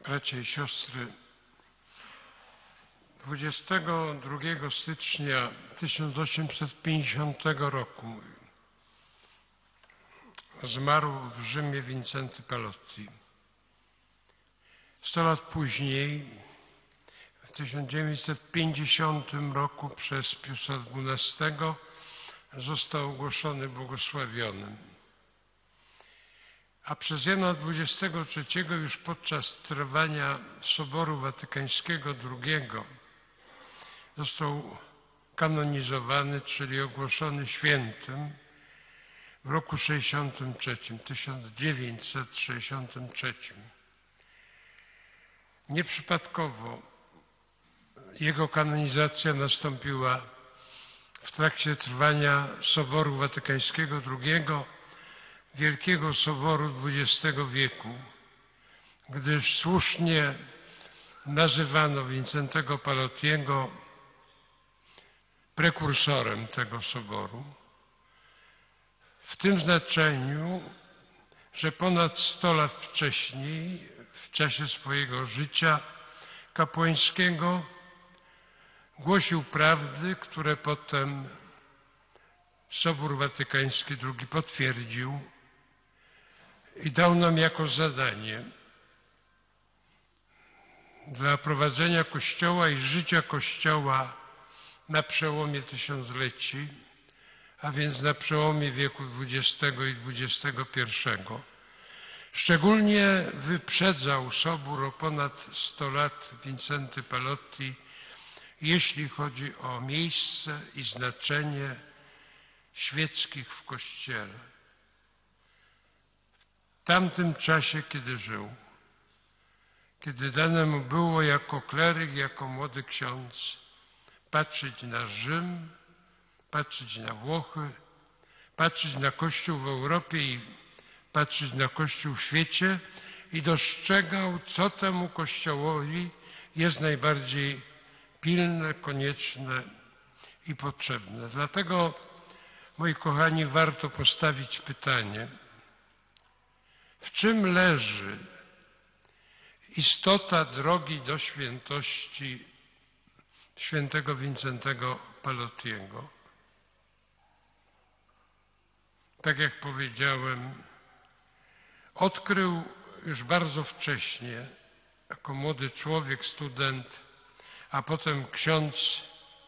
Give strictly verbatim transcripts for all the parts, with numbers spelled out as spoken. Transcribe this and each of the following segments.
Bracia i siostry, dwudziestego drugiego stycznia tysiąc osiemset pięćdziesiątego roku zmarł w Rzymie Wincenty Palotti. Sto lat później, w tysiąc dziewięćset pięćdziesiątym roku przez Piusa dwunastego został ogłoszony błogosławionym. A przez Jana dwudziestego trzeciego już podczas trwania Soboru Watykańskiego drugiego został kanonizowany, czyli ogłoszony świętym w roku sześćdziesiątym trzecim, tysiąc dziewięćset sześćdziesiątym trzecim. Nieprzypadkowo jego kanonizacja nastąpiła w trakcie trwania Soboru Watykańskiego drugiego, Wielkiego Soboru dwudziestego wieku, gdyż słusznie nazywano Wincentego Palottiego prekursorem tego soboru. W tym znaczeniu, że ponad sto lat wcześniej, w czasie swojego życia kapłańskiego, głosił prawdy, które potem Sobór Watykański drugi potwierdził i dał nam jako zadanie dla prowadzenia Kościoła i życia Kościoła na przełomie tysiącleci, a więc na przełomie wieku dwudziestego i dwudziestego pierwszego. Szczególnie wyprzedzał Sobór o ponad sto lat Wincenty Palotti, jeśli chodzi o miejsce i znaczenie świeckich w Kościele. W tamtym czasie, kiedy żył, kiedy dane mu było jako kleryk, jako młody ksiądz patrzeć na Rzym, patrzeć na Włochy, patrzeć na Kościół w Europie i patrzeć na Kościół w świecie i dostrzegał, co temu Kościołowi jest najbardziej pilne, konieczne i potrzebne. Dlatego, moi kochani, warto postawić pytanie, w czym leży istota drogi do świętości świętego Wincentego Palottiego. Tak jak powiedziałem, odkrył już bardzo wcześnie, jako młody człowiek, student, a potem ksiądz,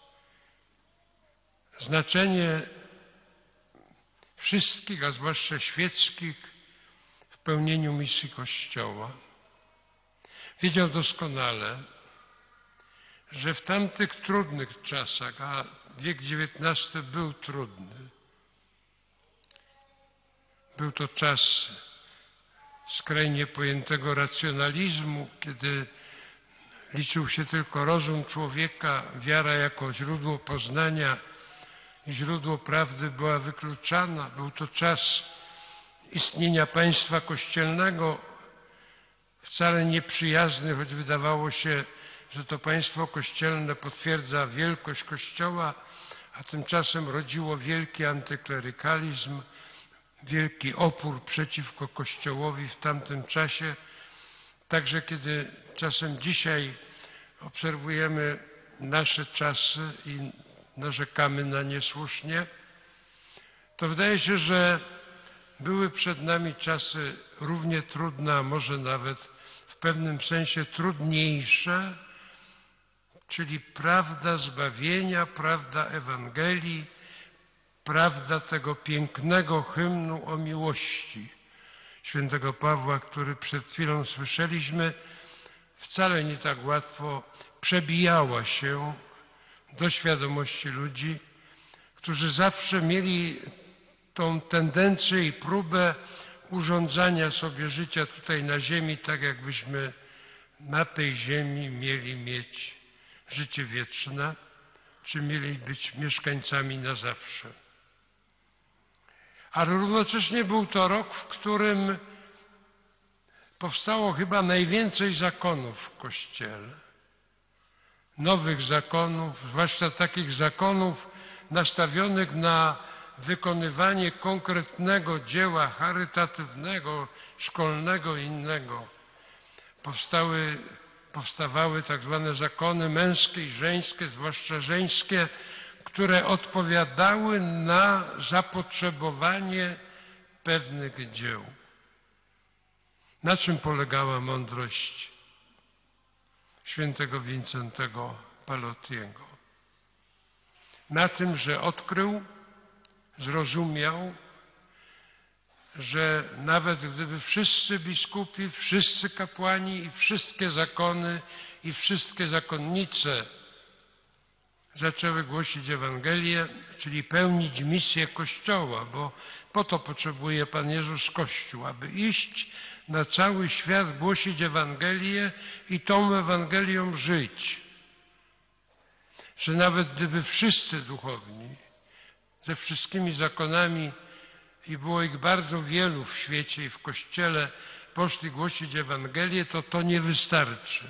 znaczenie wszystkich, a zwłaszcza świeckich, w pełnieniu misji Kościoła. Wiedział doskonale, że w tamtych trudnych czasach, a wiek dziewiętnasty był trudny, był to czas skrajnie pojętego racjonalizmu, kiedy liczył się tylko rozum człowieka, wiara jako źródło poznania i źródło prawdy była wykluczana. Był to czas istnienia państwa kościelnego, wcale nieprzyjazny, choć wydawało się, że to państwo kościelne potwierdza wielkość Kościoła, a tymczasem rodziło wielki antyklerykalizm, wielki opór przeciwko Kościołowi w tamtym czasie. Także kiedy czasem dzisiaj obserwujemy nasze czasy i narzekamy na nie słusznie, to wydaje się, że były przed nami czasy równie trudne, a może nawet w pewnym sensie trudniejsze, czyli prawda zbawienia, prawda Ewangelii, prawda tego pięknego hymnu o miłości świętego Pawła, który przed chwilą słyszeliśmy, wcale nie tak łatwo przebijała się do świadomości ludzi, którzy zawsze mieli tą tendencję i próbę urządzania sobie życia tutaj na ziemi, tak jakbyśmy na tej ziemi mieli mieć życie wieczne, czy mieli być mieszkańcami na zawsze. Ale równocześnie był to rok, w którym powstało chyba najwięcej zakonów w Kościele. Nowych zakonów, zwłaszcza takich zakonów nastawionych na wykonywanie konkretnego dzieła charytatywnego, szkolnego i innego. powstały, powstawały tak zwane zakony męskie i żeńskie, zwłaszcza żeńskie, które odpowiadały na zapotrzebowanie pewnych dzieł. Na czym polegała mądrość świętego Wincentego Palottiego? Na tym, że odkrył, zrozumiał, że nawet gdyby wszyscy biskupi, wszyscy kapłani i wszystkie zakony i wszystkie zakonnice zaczęły głosić Ewangelię, czyli pełnić misję Kościoła, bo po to potrzebuje Pan Jezus Kościół, aby iść na cały świat, głosić Ewangelię i tą Ewangelią żyć. Że nawet gdyby wszyscy duchowni ze wszystkimi zakonami, i było ich bardzo wielu w świecie i w Kościele, poszli głosić Ewangelię, to to nie wystarczy.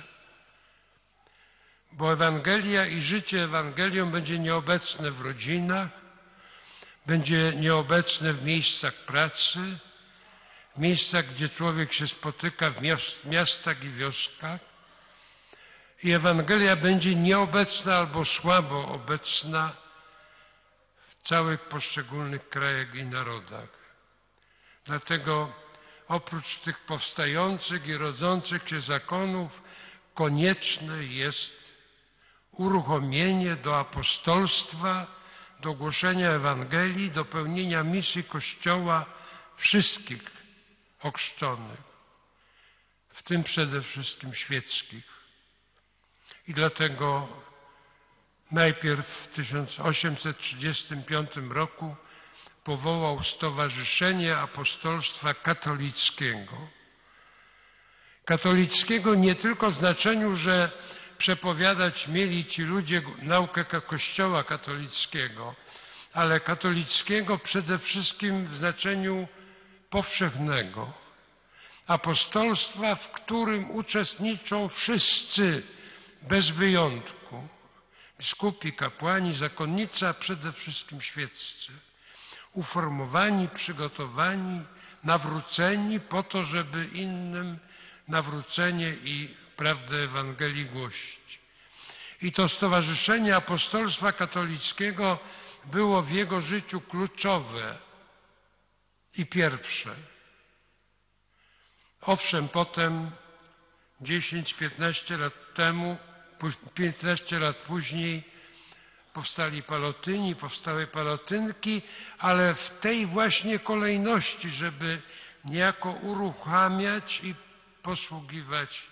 Bo Ewangelia i życie Ewangelią będzie nieobecne w rodzinach, będzie nieobecne w miejscach pracy, w miejscach, gdzie człowiek się spotyka, w miastach i wioskach. I Ewangelia będzie nieobecna albo słabo obecna w całych poszczególnych krajach i narodach. Dlatego oprócz tych powstających i rodzących się zakonów konieczne jest uruchomienie do apostolstwa, do głoszenia Ewangelii, do pełnienia misji Kościoła wszystkich ochrzczonych, w tym przede wszystkim świeckich. I dlatego najpierw w tysiąc osiemset trzydziestym piątym roku powołał Stowarzyszenie Apostolstwa Katolickiego. Katolickiego nie tylko w znaczeniu, że przepowiadać mieli ci ludzie naukę Kościoła katolickiego, ale katolickiego przede wszystkim w znaczeniu powszechnego. Apostolstwa, w którym uczestniczą wszyscy bez wyjątku. Biskupi, kapłani, zakonnicy, a przede wszystkim świeccy. Uformowani, przygotowani, nawróceni po to, żeby innym nawrócenie i prawdę Ewangelii głosić. I to Stowarzyszenie Apostolstwa Katolickiego było w jego życiu kluczowe i pierwsze. Owszem, potem dziesięć piętnaście lat temu, piętnaście lat później powstali Palotyni, powstały Palotynki, ale w tej właśnie kolejności, żeby niejako uruchamiać i posługiwać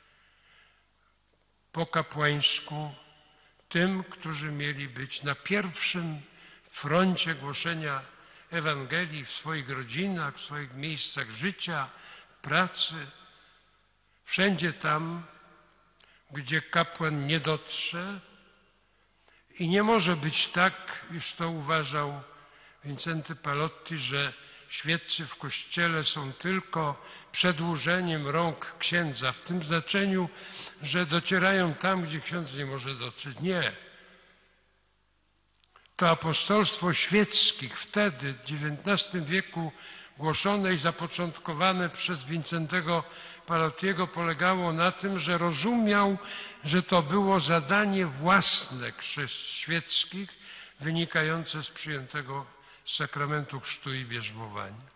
po kapłańsku tym, którzy mieli być na pierwszym froncie głoszenia Ewangelii w swoich rodzinach, w swoich miejscach życia, pracy, wszędzie tam, gdzie kapłan nie dotrze. I nie może być tak, już to uważał Wincenty Palotti, że świeccy w Kościele są tylko przedłużeniem rąk księdza, w tym znaczeniu, że docierają tam, gdzie ksiądz nie może dotrzeć. Nie. To apostolstwo świeckich wtedy, w dziewiętnastym wieku, głoszone i zapoczątkowane przez Wincentego Palottiego, polegało na tym, że rozumiał, że to było zadanie własne chrzest świeckich, wynikające z przyjętego sakramentu chrztu i bierzmowania.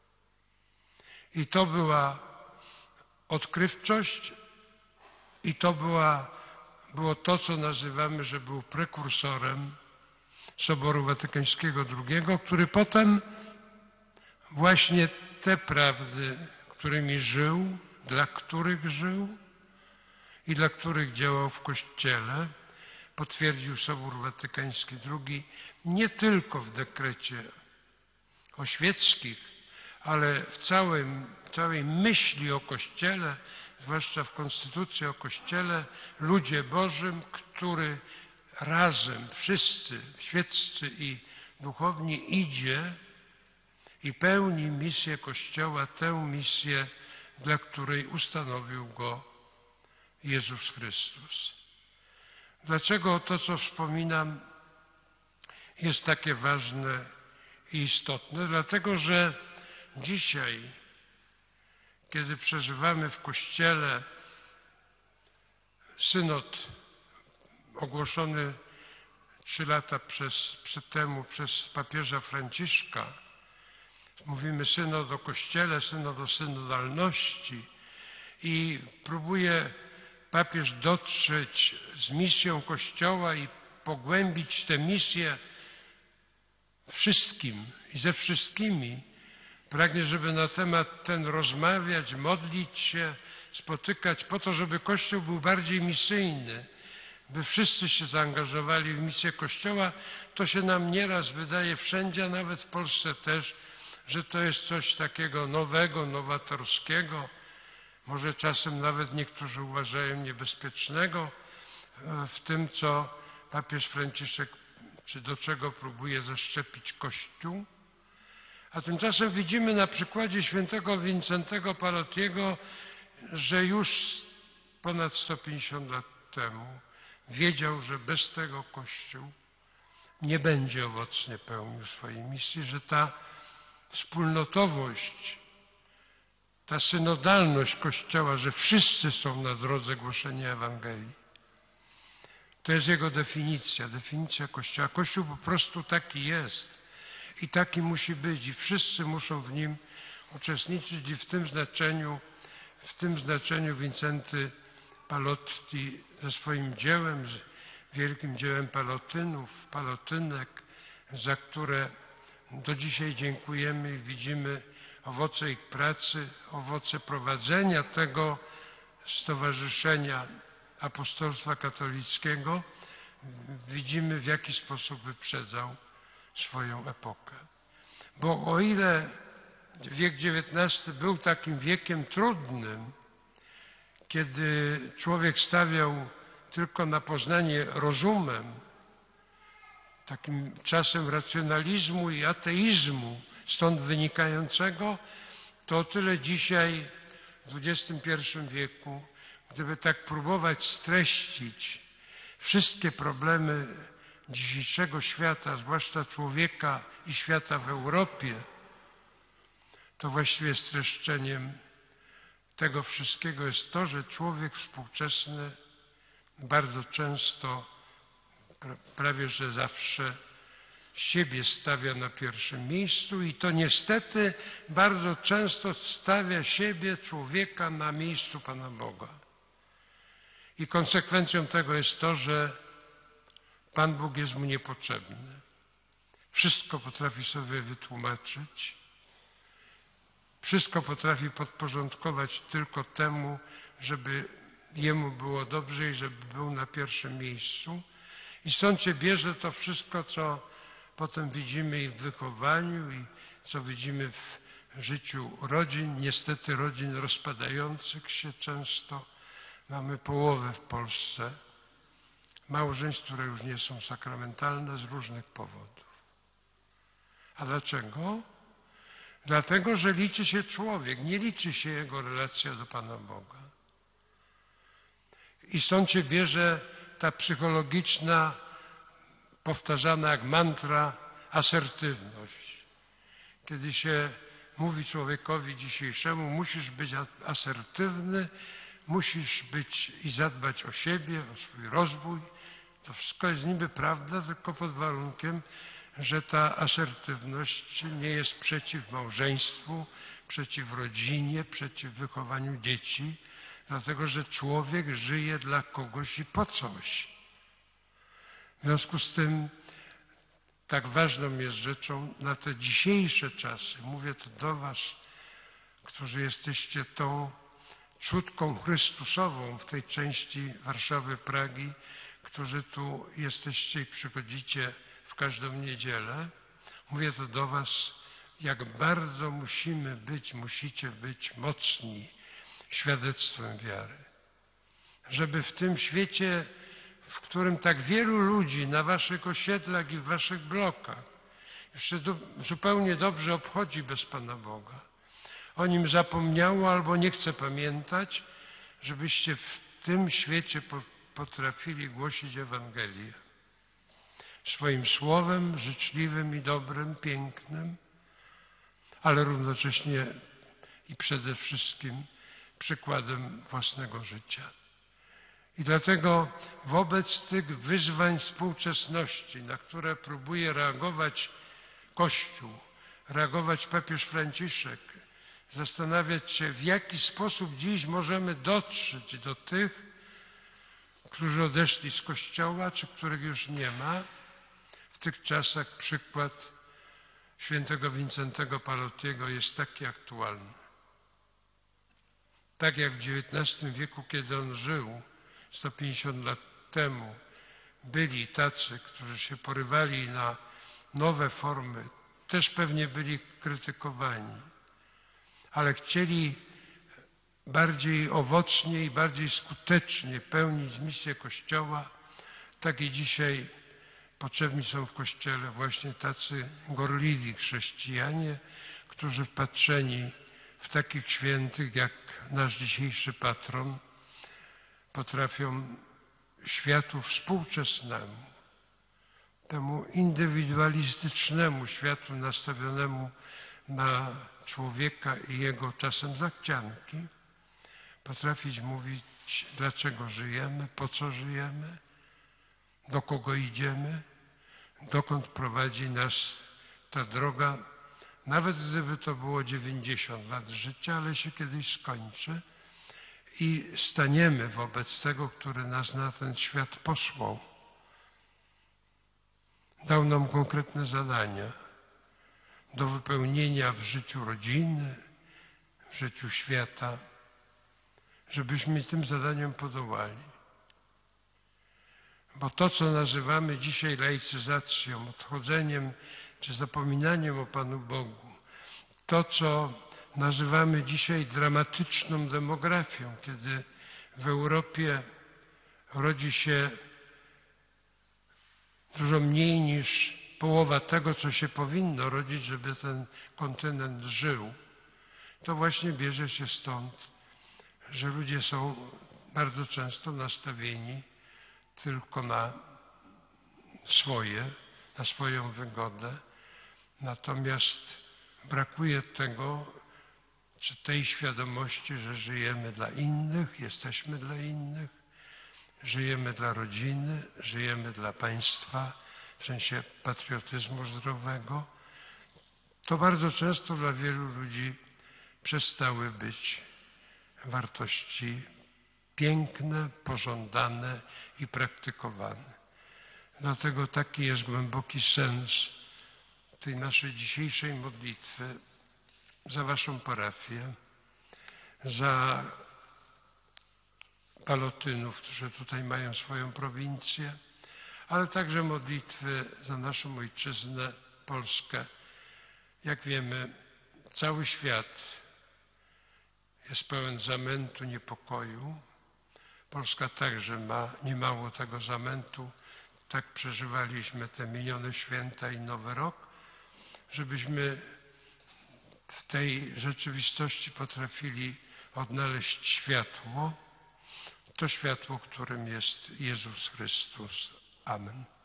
I to była odkrywczość i to była, było to, co nazywamy, że był prekursorem Soboru Watykańskiego drugiego, który potem właśnie te prawdy, którymi żył, dla których żył i dla których działał w Kościele, potwierdził Sobór Watykański drugi nie tylko w dekrecie oświeckich, ale w całym, całej myśli o Kościele, zwłaszcza w Konstytucji o Kościele, ludzie Bożym, który razem, wszyscy, świeccy i duchowni, idzie i pełni misję Kościoła, tę misję, dla której ustanowił go Jezus Chrystus. Dlaczego to, co wspominam, jest takie ważne i istotne? Dlatego, że dzisiaj, kiedy przeżywamy w Kościele synod ogłoszony trzy lata przez, przed temu przez papieża Franciszka, mówimy synod o Kościele, synod o synodalności i próbuje papież dotrzeć z misją Kościoła i pogłębić tę misję wszystkim i ze wszystkimi. Pragnie, żeby na temat ten rozmawiać, modlić się, spotykać po to, żeby Kościół był bardziej misyjny, by wszyscy się zaangażowali w misję Kościoła. To się nam nieraz wydaje wszędzie, a nawet w Polsce też, że to jest coś takiego nowego, nowatorskiego, może czasem nawet niektórzy uważają niebezpiecznego w tym, co papież Franciszek, czy do czego próbuje zaszczepić Kościół. A tymczasem widzimy na przykładzie świętego Wincentego Palottiego, że już ponad sto pięćdziesiąt lat temu wiedział, że bez tego Kościół nie będzie owocnie pełnił swojej misji, że ta wspólnotowość, ta synodalność Kościoła, że wszyscy są na drodze głoszenia Ewangelii. To jest jego definicja, definicja Kościoła. Kościół po prostu taki jest i taki musi być i wszyscy muszą w nim uczestniczyć i w tym znaczeniu, w tym znaczeniu Wincenty Palotti ze swoim dziełem, wielkim dziełem Palotynów, Palotynek, za które do dzisiaj dziękujemy i widzimy owoce ich pracy, owoce prowadzenia tego Stowarzyszenia Apostolstwa Katolickiego. Widzimy, w jaki sposób wyprzedzał swoją epokę. Bo o ile wiek dziewiętnasty był takim wiekiem trudnym, kiedy człowiek stawiał tylko na poznanie rozumem, takim czasem racjonalizmu i ateizmu stąd wynikającego, to o tyle dzisiaj w dwudziestym pierwszym wieku, gdyby tak próbować streścić wszystkie problemy dzisiejszego świata, zwłaszcza człowieka i świata w Europie, to właściwie streszczeniem tego wszystkiego jest to, że człowiek współczesny bardzo często, prawie że zawsze siebie stawia na pierwszym miejscu i to niestety bardzo często stawia siebie, człowieka, na miejscu Pana Boga. I konsekwencją tego jest to, że Pan Bóg jest mu niepotrzebny. Wszystko potrafi sobie wytłumaczyć, wszystko potrafi podporządkować tylko temu, żeby jemu było dobrze i żeby był na pierwszym miejscu. I stąd się bierze to wszystko, co potem widzimy i w wychowaniu, i co widzimy w życiu rodzin, niestety rodzin rozpadających się często. Mamy połowę w Polsce małżeństw, które już nie są sakramentalne z różnych powodów. A dlaczego? Dlatego, że liczy się człowiek, nie liczy się jego relacja do Pana Boga. I stąd się bierze ta psychologiczna, powtarzana jak mantra, asertywność. Kiedy się mówi człowiekowi dzisiejszemu, musisz być asertywny, musisz być i zadbać o siebie, o swój rozwój. To wszystko jest niby prawda, tylko pod warunkiem, że ta asertywność nie jest przeciw małżeństwu, przeciw rodzinie, przeciw wychowaniu dzieci, dlatego że człowiek żyje dla kogoś i po coś. W związku z tym tak ważną jest rzeczą na te dzisiejsze czasy, mówię to do was, którzy jesteście tą trzódką Chrystusową w tej części Warszawy, Pragi, którzy tu jesteście i przychodzicie w każdą niedzielę. Mówię to do was, jak bardzo musimy być, musicie być mocni świadectwem wiary. Żeby w tym świecie, w którym tak wielu ludzi na waszych osiedlach i w waszych blokach jeszcze do, zupełnie dobrze obchodzi bez Pana Boga, o Nim zapomniało albo nie chce pamiętać, żebyście w tym świecie potrafili głosić Ewangelię. Swoim słowem życzliwym i dobrym, pięknym, ale równocześnie i przede wszystkim przykładem własnego życia. I dlatego wobec tych wyzwań współczesności, na które próbuje reagować Kościół, reagować papież Franciszek, zastanawiać się, w jaki sposób dziś możemy dotrzeć do tych, którzy odeszli z Kościoła, czy których już nie ma. W tych czasach przykład świętego Wincentego Palottiego jest taki aktualny. Tak jak w dziewiętnastym wieku, kiedy on żył, sto pięćdziesiąt lat temu, byli tacy, którzy się porywali na nowe formy, też pewnie byli krytykowani, ale chcieli bardziej owocnie i bardziej skutecznie pełnić misję Kościoła, tak i dzisiaj potrzebni są w Kościele właśnie tacy gorliwi chrześcijanie, którzy wpatrzeni w takich świętych jak nasz dzisiejszy patron potrafią światu współczesnemu, temu indywidualistycznemu światu nastawionemu na człowieka i jego czasem zachcianki, potrafić mówić, dlaczego żyjemy, po co żyjemy, do kogo idziemy, dokąd prowadzi nas ta droga, nawet gdyby to było dziewięćdziesiąt lat życia, ale się kiedyś skończy i staniemy wobec tego, który nas na ten świat posłał. Dał nam konkretne zadania do wypełnienia w życiu rodziny, w życiu świata, żebyśmy tym zadaniom podołali. Bo to, co nazywamy dzisiaj laicyzacją, odchodzeniem czy zapominaniem o Panu Bogu, to, co nazywamy dzisiaj dramatyczną demografią, kiedy w Europie rodzi się dużo mniej niż połowa tego, co się powinno rodzić, żeby ten kontynent żył, to właśnie bierze się stąd, że ludzie są bardzo często nastawieni tylko na swoje, na swoją wygodę. Natomiast brakuje tego, czy tej świadomości, że żyjemy dla innych, jesteśmy dla innych, żyjemy dla rodziny, żyjemy dla państwa, w sensie patriotyzmu zdrowego. To bardzo często dla wielu ludzi przestały być wartości piękne, pożądane i praktykowane. Dlatego taki jest głęboki sens tej naszej dzisiejszej modlitwy za waszą parafię, za Palotynów, którzy tutaj mają swoją prowincję, ale także modlitwy za naszą ojczyznę, Polskę. Jak wiemy, cały świat jest pełen zamętu, niepokoju. Polska także ma niemało tego zamętu. Tak przeżywaliśmy te minione święta i Nowy Rok, żebyśmy w tej rzeczywistości potrafili odnaleźć światło, to światło, którym jest Jezus Chrystus. Amen.